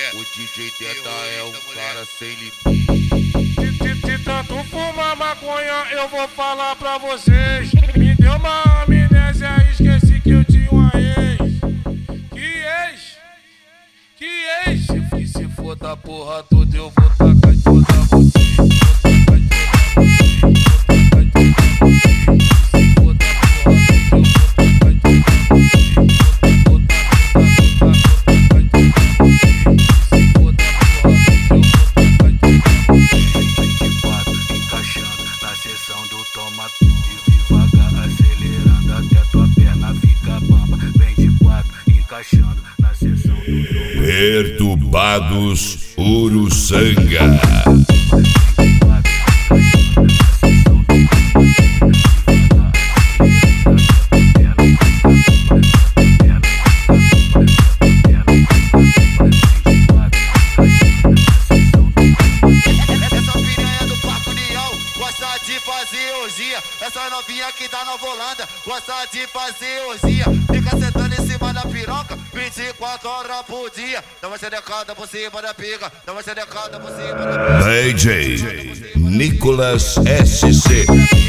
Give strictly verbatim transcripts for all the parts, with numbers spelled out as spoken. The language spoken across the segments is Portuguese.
O D J Teta é um cara sem limite. De, de, de tanto fumar maconha, eu vou falar pra vocês. Me deu uma amnésia, esqueci que eu tinha uma ex. Que ex? Que ex? Se, se for da porra toda, eu vou tacar em toda vocês. Perturbados Uruçanga. Essa novinha que tá na Holanda gosta de fazer orgia. Fica sentando em cima da piroca vinte e quatro horas por dia. Dá uma xerecada por cima da pica. Dá uma xerecada por cima da pica. D J Nicolas S C.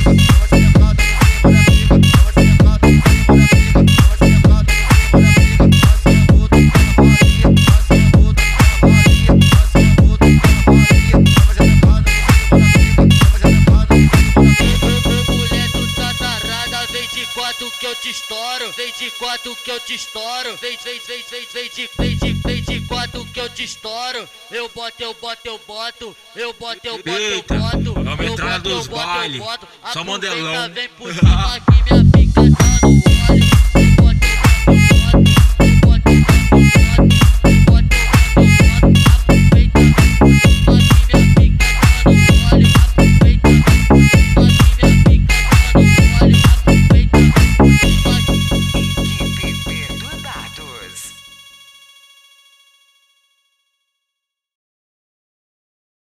Que eu te estouro, vem de quatro que eu te estouro, vem, vem, vem, vem, vem de, vem de, vem de quatro que eu te estouro, eu boto, eu boto, eu boto, eu boto, eu boto, eu boto, vamos entrar nos bailes, só mandelão. Vem por cima aqui.